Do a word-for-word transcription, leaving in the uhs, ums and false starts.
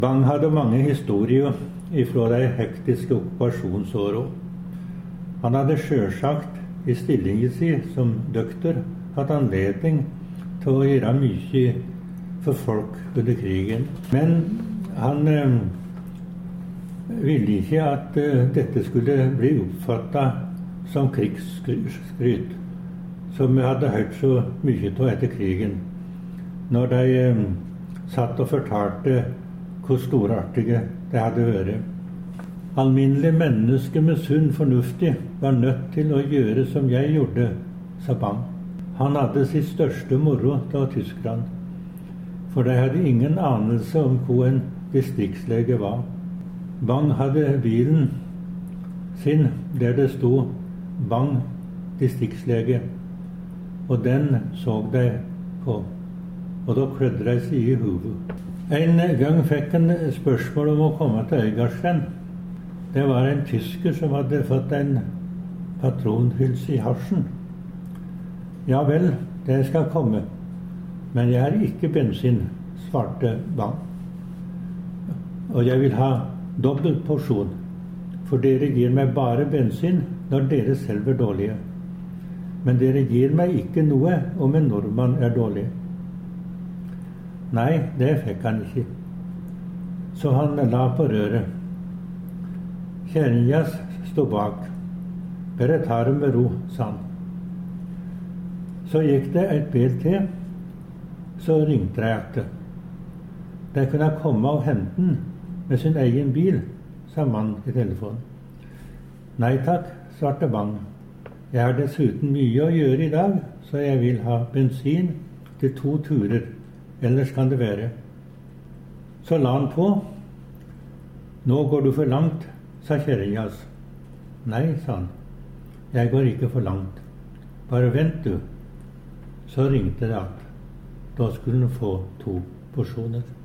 Bang hadde mange historier ifra de hektiske okkupasjonsårene. Han hadde sjølsagt i stillingen sin som doktor hatt anledning til å gjøre mye for folk under krigen. Men han eh, ville ikke at eh, dette skulle bli oppfattet som krigsskryt, som vi hadde hørt så mye av etter krigen, når de eh, satt og fortalte hvor storartige det hadde vært. Alminnelige mennesker med sunn fornuftig var nødt til å gjøre som jeg gjorde, sa Bang. Han hadde sitt største moro av tyskerne, for de hadde ingen anelse om hvor en distriktslege var. Bang hadde bilen sin der det sto Bang distriktslege, og den så de på, og da klødde de seg i hodet. En gang fikk han spørsmål om å komme til Øygardsland. Det var en tysker som hadde fått en patronhylse i hasjen. Ja vel, det skal komme, men jeg har ikke bensin, svarte Bang. Og jeg vil ha dobbel porsjon, for dere gir meg bare bensin når dere selv er dårlige. Men dere gir meg ikke noe om en nordmann er dårlig. Nei, det fikk han ikke. Så han la på røret. Kjerringa sto bak. Bare ta det med ro, sa han. Så gikk det et bil til, så ringte de etter. De kunne komme og hente den med sin egen bil, sa mannen i telefonen. Nei takk, svarte Bang. Jeg har dessuten mye å gjøre i dag, så jeg vil ha bensin til to turer. Ellers kan det være. Så la han på. Nå går du for langt, sa kjerringa. Nei, sa han. Jeg går ikke for langt. Bare vent du. Så ringte det at da skulle han få to porsjoner.